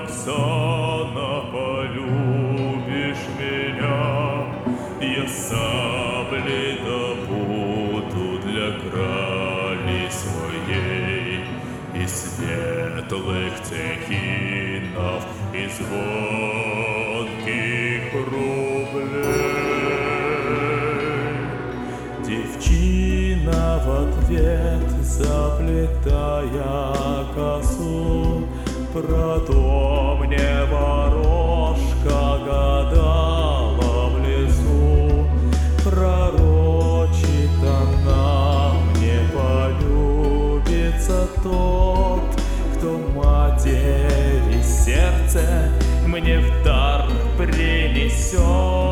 Оксана, полюбишь меня, я саблей добуду для крали своей, и светлых цехинов, и звонких рублей. Девчина в ответ, заплетая косу, про то мне ворожка гадала в лесу. Пророчит она, мне полюбится тот, кто матери сердце мне в дар принесет.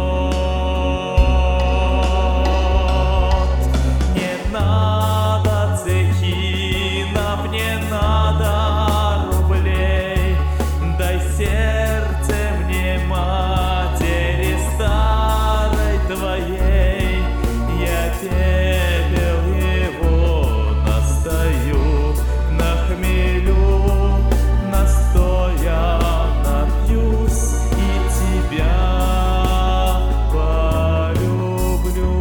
Не надо цехинов, не надо рублей, дай сердце мне матери старой твоей. Я пепел его настою на хмелю, настоя напьюсь и тебя полюблю.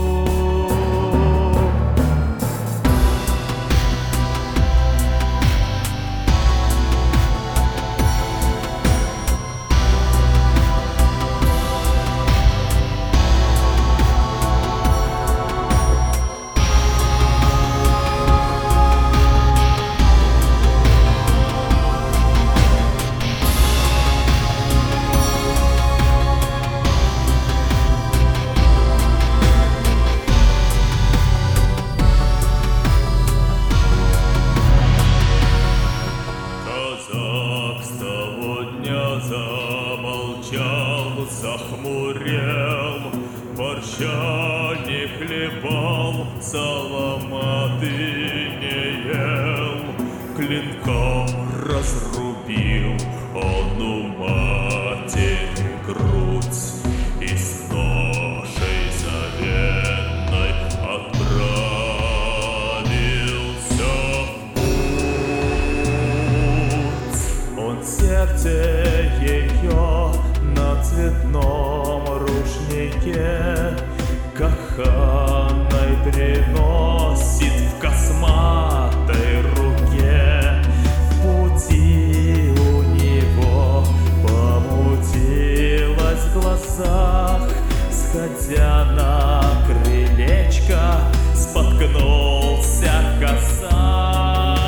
Казак с того дня замолчал, захмурел, борща не хлебал, саламаты не ел, клинком разрубил он у матери грудь и с ношей заветной отправился в путь. Он сердце ее на цветном рушнике каханной приносит в косматой руке. В пути у него помутилось в глазах, сходя на крылечко, споткнулся казак.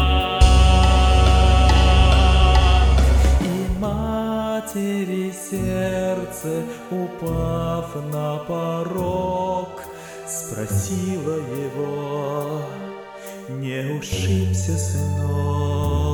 И матери сердце, упав на порог, спросила его: не ушибся, сынок?